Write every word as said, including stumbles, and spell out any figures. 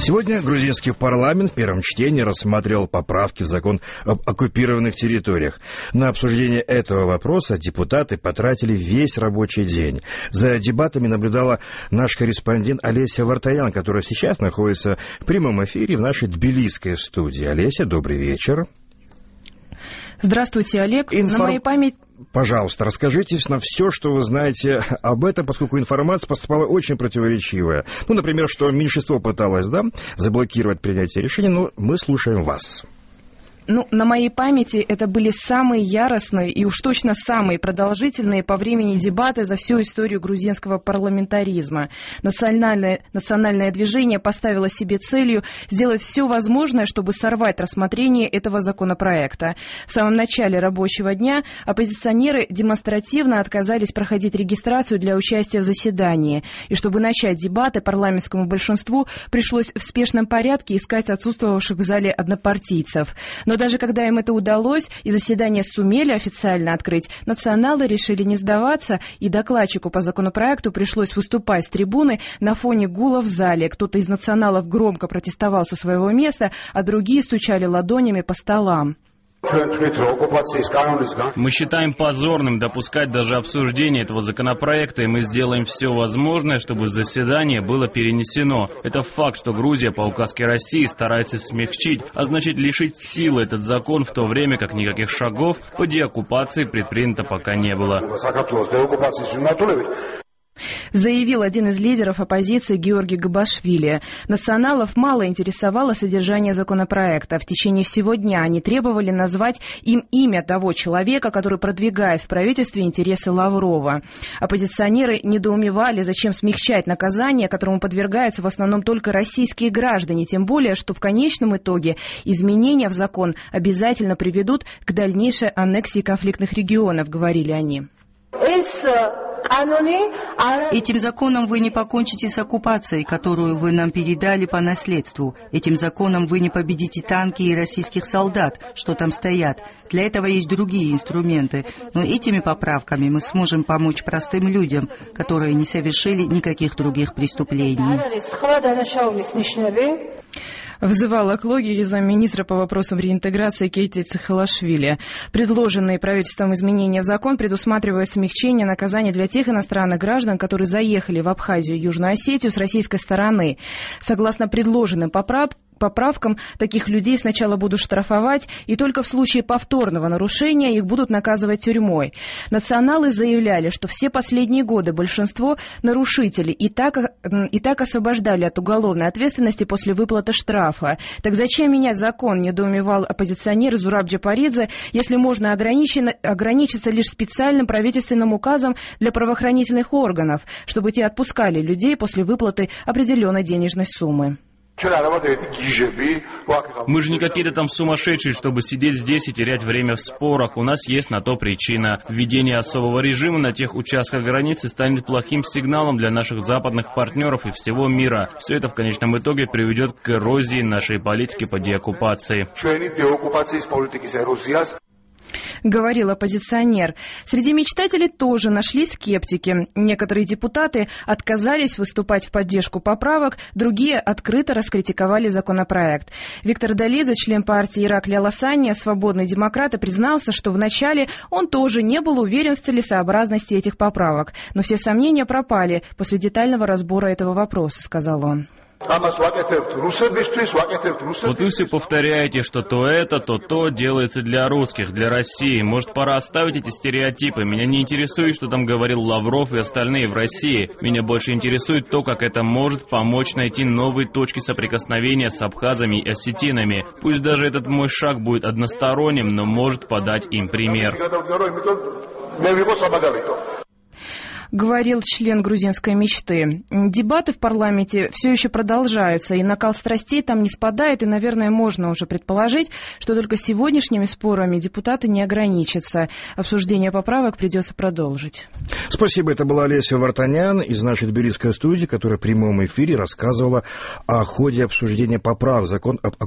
Сегодня грузинский парламент в первом чтении рассматривал поправки в закон об оккупированных территориях. На обсуждение этого вопроса депутаты потратили весь рабочий день. За дебатами наблюдала наш корреспондент Олеся Вартаян, которая сейчас находится в прямом эфире в нашей тбилисской студии. Олеся, добрый вечер. Здравствуйте, Олег. Информ... На моей памяти... Пожалуйста, расскажите нам все, что вы знаете об этом, поскольку информация поступала очень противоречивая. Ну, например, что меньшинство пыталось, да, заблокировать принятие решения, но мы слушаем вас. Ну, на моей памяти это были самые яростные и уж точно самые продолжительные по времени дебаты за всю историю грузинского парламентаризма. Национальное, национальное движение поставило себе целью сделать все возможное, чтобы сорвать рассмотрение этого законопроекта. В самом начале рабочего дня оппозиционеры демонстративно отказались проходить регистрацию для участия в заседании. И чтобы начать дебаты, парламентскому большинству пришлось в спешном порядке искать отсутствовавших в зале однопартийцев. Но даже когда им это удалось и заседание сумели официально открыть, националы решили не сдаваться, и докладчику по законопроекту пришлось выступать с трибуны на фоне гула в зале. Кто-то из националов громко протестовал со своего места, а другие стучали ладонями по столам. Мы считаем позорным допускать даже обсуждение этого законопроекта, и мы сделаем все возможное, чтобы заседание было перенесено. Это факт, что Грузия по указке России старается смягчить, а значит лишить силы этот закон, в то время как никаких шагов по деоккупации предпринято пока не было. Заявил один из лидеров оппозиции Георгий Габашвили. Националов мало интересовало содержание законопроекта. В течение всего дня они требовали назвать им имя того человека, который продвигает в правительстве интересы Лаврова. Оппозиционеры недоумевали, зачем смягчать наказание, которому подвергаются в основном только российские граждане, тем более, что в конечном итоге изменения в закон обязательно приведут к дальнейшей аннексии конфликтных регионов, говорили они. Этим законом вы не покончите с оккупацией, которую вы нам передали по наследству. Этим законом вы не победите танки и российских солдат, что там стоят. Для этого есть другие инструменты. Но этими поправками мы сможем помочь простым людям, которые не совершили никаких других преступлений. Взывала к логике замминистра по вопросам реинтеграции Кейти Цихалашвили. Предложенные правительством изменения в закон предусматривают смягчение наказания для тех иностранных граждан, которые заехали в Абхазию и Южную Осетию с российской стороны. Согласно предложенным поправкам, поправкам таких людей сначала будут штрафовать, и только в случае повторного нарушения их будут наказывать тюрьмой. Националы заявляли, что все последние годы большинство нарушителей и так, и так освобождали от уголовной ответственности после выплаты штрафа. Так зачем менять закон, недоумевал оппозиционер Зураб Джапаридзе, если можно ограничиться лишь специальным правительственным указом для правоохранительных органов, чтобы те отпускали людей после выплаты определенной денежной суммы. Мы же не какие-то там сумасшедшие, чтобы сидеть здесь и терять время в спорах. У нас есть на то причина. Введение особого режима на тех участках границы станет плохим сигналом для наших западных партнеров и всего мира. Все это в конечном итоге приведет к эрозии нашей политики по деоккупации. Говорил оппозиционер. Среди мечтателей тоже нашлись скептики. Некоторые депутаты отказались выступать в поддержку поправок, другие открыто раскритиковали законопроект. Виктор Долидзе, член партии Иракли Аласания, свободный демократ, признался, что вначале он тоже не был уверен в целесообразности этих поправок. Но все сомнения пропали после детального разбора этого вопроса, сказал он. Вот вы все повторяете, что то это, то то делается для русских, для России. Может, пора оставить эти стереотипы? Меня не интересует, что там говорил Лавров и остальные в России. Меня больше интересует то, как это может помочь найти новые точки соприкосновения с абхазами и осетинами. Пусть даже этот мой шаг будет односторонним, но может подать им пример. Говорил член грузинской мечты. Дебаты в парламенте все еще продолжаются, и накал страстей там не спадает, и, наверное, можно уже предположить, что только сегодняшними спорами депутаты не ограничатся. Обсуждение поправок придется продолжить. Спасибо. Это была Олеся Вартаян из нашей тбилисской студии, которая в прямом эфире рассказывала о ходе обсуждения поправок в закон об